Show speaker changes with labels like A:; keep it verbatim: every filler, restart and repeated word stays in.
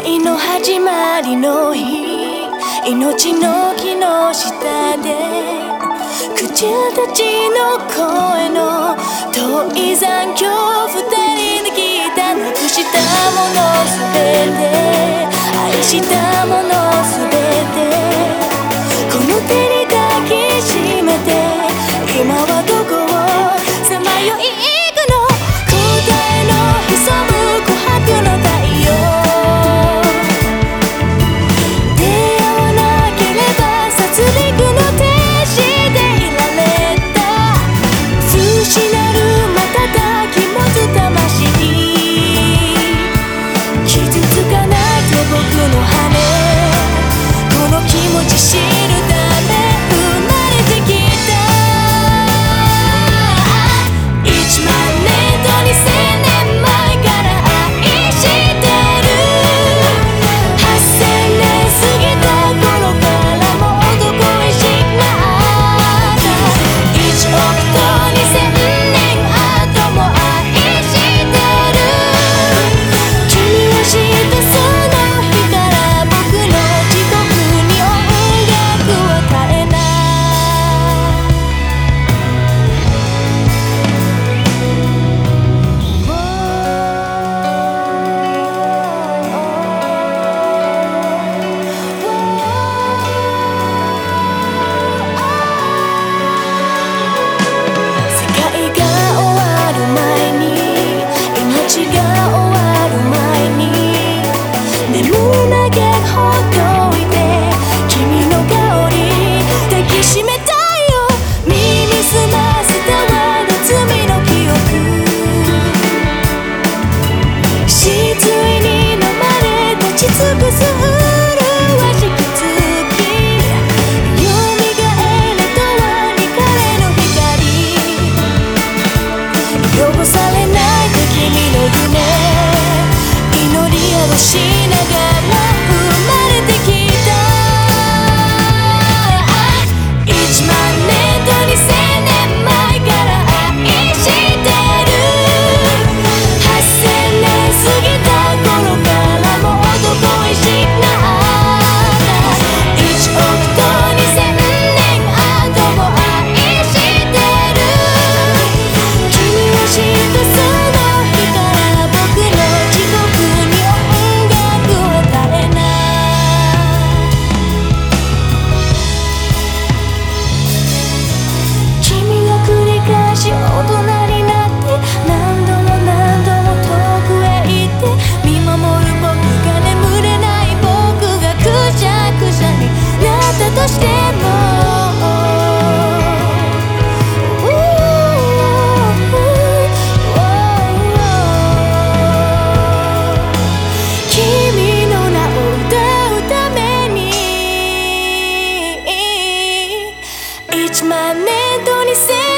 A: 愛の始まりの日、命の木の下で口たちの声の遠い残響、二人で聞いたなくしたものすべて、愛したものすべて、この手に抱きしめて、今はどこをさまよい行くの、答えの潜む琥珀の太陽、出会わなければ殺戮の天使でいられた、通しなる瞬き持つ魂、傷つかないで僕の羽、この気持ち知るため生まれてきた。一万年と二千年前から愛してる、八千年過ぎた頃からもうどこへしなった、一億と二千年後も愛してる、君は知ったその日から僕の地獄に音楽は絶えない。世界が終わる前に、命が終わる前に、眠るだけほっといて、君の香り抱きしめたいよ、耳すませたわの罪の記憶、失意に飲まれ立ち尽くす麗しき月、蘇れとはに彼の光、汚されないで君の夢、祈り合わしながら生まれてきた。一万年と二千年前から愛してる、八千年過ぎた頃からもうどこへしなった、一億と二千年後も愛してる、君は知ったその日から僕の地獄に音楽は絶えない。君が繰り返し大人になって、何度も何度も遠くへ行って、見守る僕が眠れない僕がくしゃくしゃになったとしても、君の名を歌うために、一万年と二千